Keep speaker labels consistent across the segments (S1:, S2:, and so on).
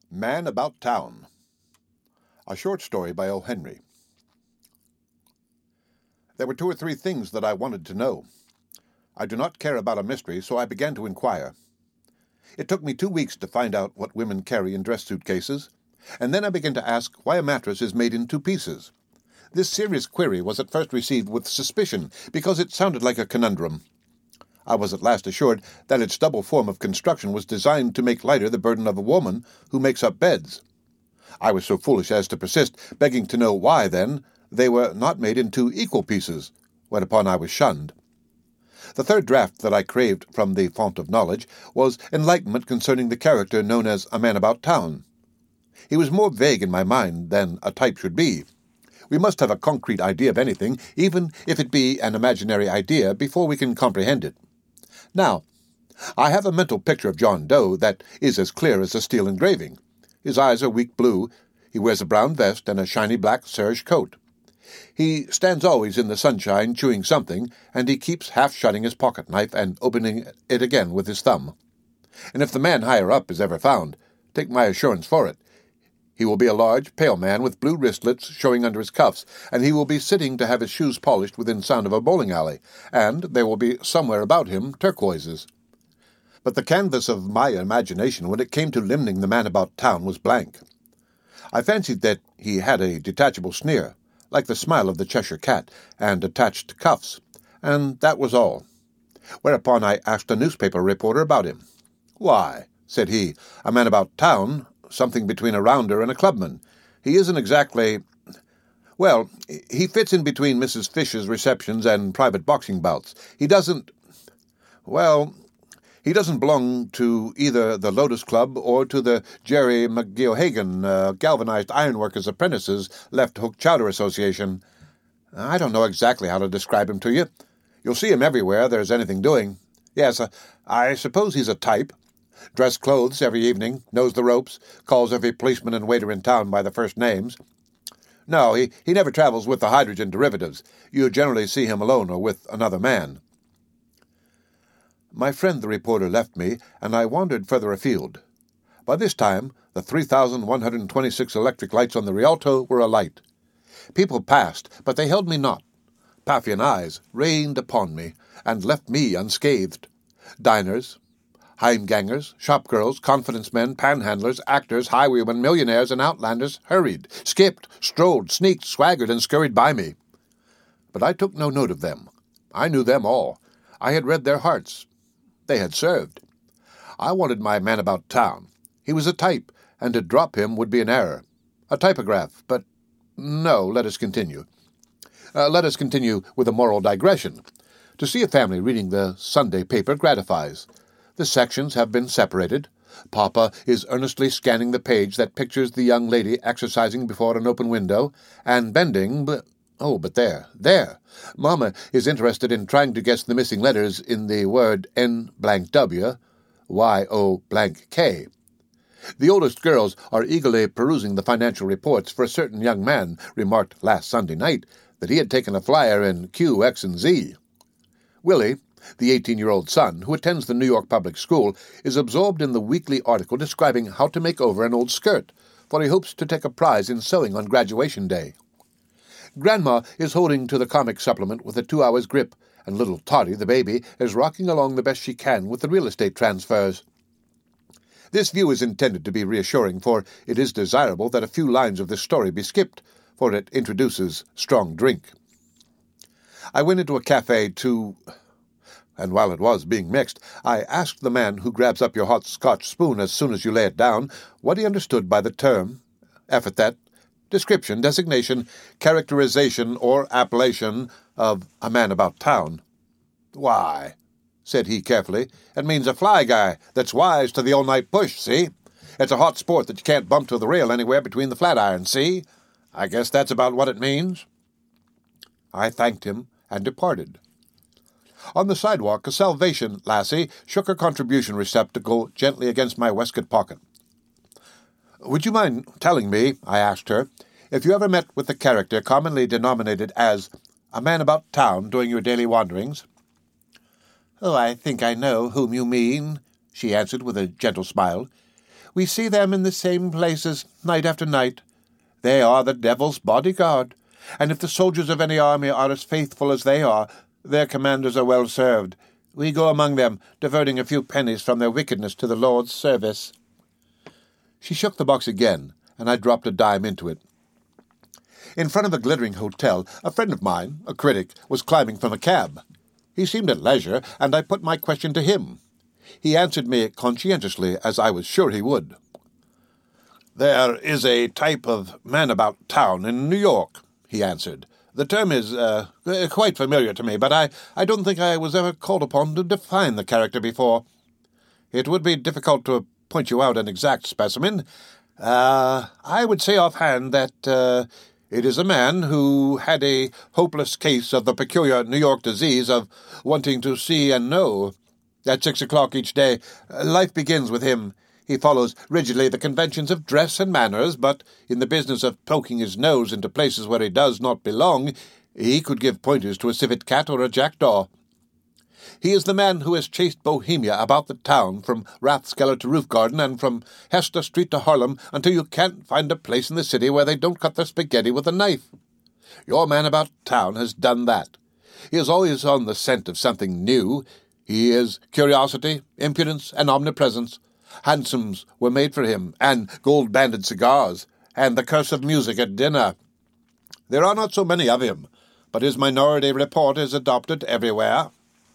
S1: Man About Town. A short story by O. Henry. There were 2 or 3 things that I wanted to know. I do not care about a mystery, so I began to inquire. It took me 2 weeks to find out what women carry in dress suitcases, and then I began to ask why a mattress is made in 2 pieces. This serious query was at first received with suspicion, because it sounded like a conundrum. I was at last assured that its double form of construction was designed to make lighter the burden of a woman who makes up beds. I was so foolish as to persist, begging to know why, then, they were not made in 2 equal pieces, whereupon I was shunned. The third draught that I craved from the fount of knowledge was enlightenment concerning the character known as a man about town. He was more vague in my mind than a type should be. We must have a concrete idea of anything, even if it be an imaginary idea, before we can comprehend it. Now, I have a mental picture of John Doe that is as clear as a steel engraving. His eyes are weak blue, he wears a brown vest and a shiny black serge coat. He stands always in the sunshine chewing something, and he keeps half-shutting his pocket-knife and opening it again with his thumb. And if the man higher up is ever found, take my assurance for it, he will be a large, pale man with blue wristlets showing under his cuffs, and he will be sitting to have his shoes polished within sound of a bowling alley, and there will be somewhere about him turquoises. But the canvas of my imagination when it came to limning the man about town was blank. I fancied that he had a detachable sneer, like the smile of the Cheshire cat, and attached cuffs, and that was all. Whereupon I asked a newspaper reporter about him. "Why," said he, "a man about town, something between a rounder and a clubman. He isn't exactly... Well, he fits in between Mrs. Fish's receptions and private boxing bouts. He doesn't belong to either the Lotus Club or to the Jerry McGeohagan Galvanized Ironworkers' Apprentices Left Hook Chowder Association. I don't know exactly how to describe him to you. You'll see him everywhere there's anything doing. Yes, I suppose he's a type. Dress clothes every evening, knows the ropes, calls every policeman and waiter in town by the first names. No, he never travels with the hydrogen derivatives. You generally see him alone or with another man." My friend the reporter left me, and I wandered further afield. By this time, the 3,126 electric lights on the Rialto were alight. People passed, but they held me not. Paphian eyes rained upon me, and left me unscathed. Diners, heimgangers, shop-girls, confidence men, panhandlers, actors, highwaymen, millionaires, and outlanders hurried, skipped, strolled, sneaked, swaggered, and scurried by me. But I took no note of them. I knew them all. I had read their hearts. They had served. I wanted my man about town. He was a type, and to drop him would be an error. A typograph, but no, let us continue. Let us continue with a moral digression. To see a family reading the Sunday paper gratifies. The sections have been separated. Papa is earnestly scanning the page that pictures the young lady exercising before an open window, and bending, but there. Mamma is interested in trying to guess the missing letters in the word N-W, Y-O-K. The oldest girls are eagerly perusing the financial reports, for a certain young man remarked last Sunday night that he had taken a flyer in Q, X, and Z. Willie, the 18-year-old son, who attends the New York public school, is absorbed in the weekly article describing how to make over an old skirt, for he hopes to take a prize in sewing on graduation day. Grandma is holding to the comic supplement with a 2 hours grip, and little Toddy, the baby, is rocking along the best she can with the real estate transfers. This view is intended to be reassuring, for it is desirable that a few lines of this story be skipped, for it introduces strong drink. I went into a cafe and while it was being mixed, I asked the man who grabs up your hot Scotch spoon as soon as you lay it down what he understood by the term, epithet, description, designation, characterization, or appellation of a man about town. "Why," said he carefully, "it means a fly guy that's wise to the all-night push, see? It's a hot sport that you can't bump to the rail anywhere between the flatirons, see? I guess that's about what it means." I thanked him and departed. On the sidewalk, a Salvation lassie shook her contribution receptacle gently against my waistcoat pocket. "Would you mind telling me," I asked her, "if you ever met with the character commonly denominated as a man about town during your daily wanderings?" "Oh, I think I know whom you mean," she answered with a gentle smile. We see them in the same places, night after night. They are the devil's bodyguard, and if the soldiers of any army are as faithful as they are, their commanders are well served. We go among them, diverting a few pennies from their wickedness to the Lord's service." She shook the box again, and I dropped a dime into it. In front of the glittering hotel, a friend of mine, a critic, was climbing from a cab. He seemed at leisure, and I put my question to him. He answered me conscientiously, as I was sure he would. "There is a type of man about town in New York," he answered. "The term is quite familiar to me, but I don't think I was ever called upon to define the character before. It would be difficult to point you out an exact specimen. I would say offhand that it is a man who had a hopeless case of the peculiar New York disease of wanting to see and know. At 6 o'clock each day, life begins with him. He follows rigidly the conventions of dress and manners, but in the business of poking his nose into places where he does not belong, he could give pointers to a civet cat or a jackdaw. He is the man who has chased Bohemia about the town, from Rathskeller to Roof Garden, and from Hester Street to Harlem, until you can't find a place in the city where they don't cut their spaghetti with a knife. Your man about town has done that. He is always on the scent of something new. He is curiosity, impudence, and omnipresence. Hansoms were made for him, and gold-banded cigars, and the curse of music at dinner. There are not so many of him, but his minority report is adopted everywhere.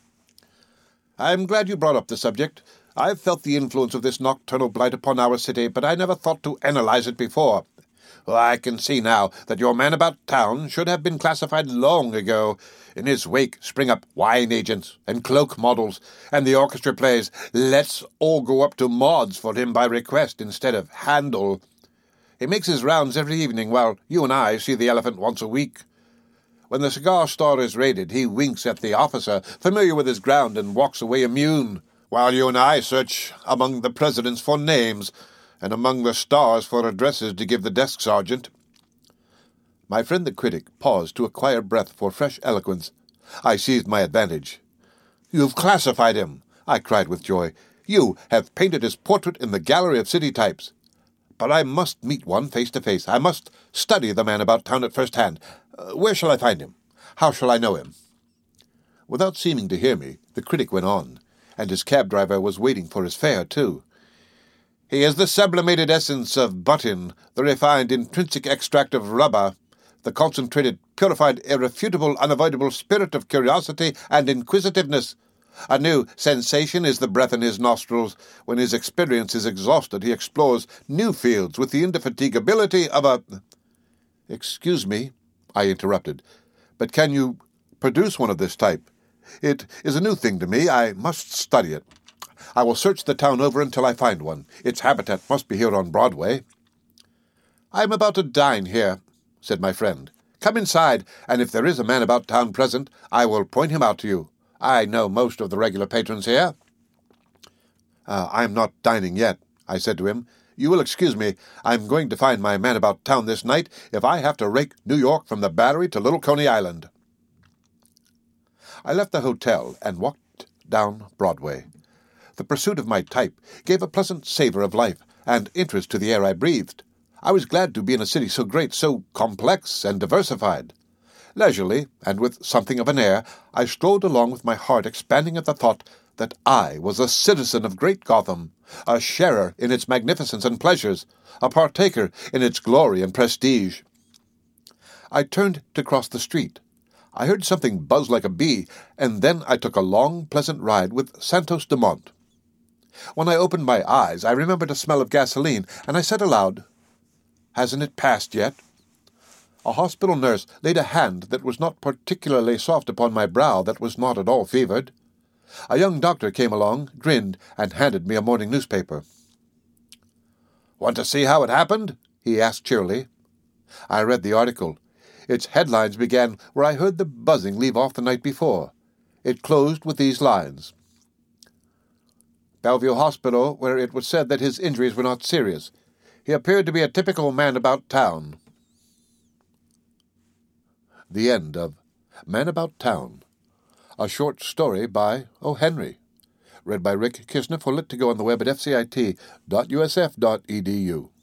S1: I'm glad you brought up the subject. I've felt the influence of this nocturnal blight upon our city, but I never thought to analyze it before. Well, I can see now that your man about town should have been classified long ago. In his wake spring up wine agents and cloak models, and the orchestra plays Let's All Go Up to Maud's for him by request instead of Handel. He makes his rounds every evening, while you and I see the elephant once a week. When the cigar store is raided, he winks at the officer, familiar with his ground, and walks away immune, while you and I search among the presidents for names, and among the stars for addresses to give the desk sergeant. My friend the critic paused to acquire breath for fresh eloquence. I seized my advantage. "You've classified him," I cried with joy. "You have painted his portrait in the gallery of city types. But I must meet one face to face. I must study the man about town at first hand. Where shall I find him? How shall I know him?" Without seeming to hear me, the critic went on, and his cab driver was waiting for his fare, too. "He is the sublimated essence of button, the refined intrinsic extract of rubber, the concentrated, purified, irrefutable, unavoidable spirit of curiosity and inquisitiveness. A new sensation is the breath in his nostrils. When his experience is exhausted, he explores new fields with the indefatigability of a—" "Excuse me," I interrupted, "but can you produce one of this type? It is a new thing to me. I must study it. I will search the town over until I find one. Its habitat must be here on Broadway." "I am about to dine here," said my friend. "Come inside, and if there is a man about town present, I will point him out to you. I know most of the regular patrons here." "I am not dining yet," I said to him. "You will excuse me. I am going to find my man about town this night if I have to rake New York from the Battery to Little Coney Island." I left the hotel and walked down Broadway. The pursuit of my type gave a pleasant savor of life and interest to the air I breathed. I was glad to be in a city so great, so complex and diversified. Leisurely, and with something of an air, I strolled along with my heart expanding at the thought that I was a citizen of great Gotham, a sharer in its magnificence and pleasures, a partaker in its glory and prestige. I turned to cross the street. I heard something buzz like a bee, and then I took a long, pleasant ride with Santos Dumont. When I opened my eyes, I remembered a smell of gasoline, and I said aloud, "Hasn't it passed yet?" A hospital nurse laid a hand that was not particularly soft upon my brow that was not at all fevered. A young doctor came along, grinned, and handed me a morning newspaper. "Want to see how it happened?" he asked cheerily. I read the article. Its headlines began where I heard the buzzing leave off the night before. It closed with these lines: "Bellevue Hospital, where it was said that his injuries were not serious. He appeared to be a typical man about town." The end of Man About Town, a short story by O. Henry, Read by Rick Kishner for Lit2Go on the web at fcit.usf.edu.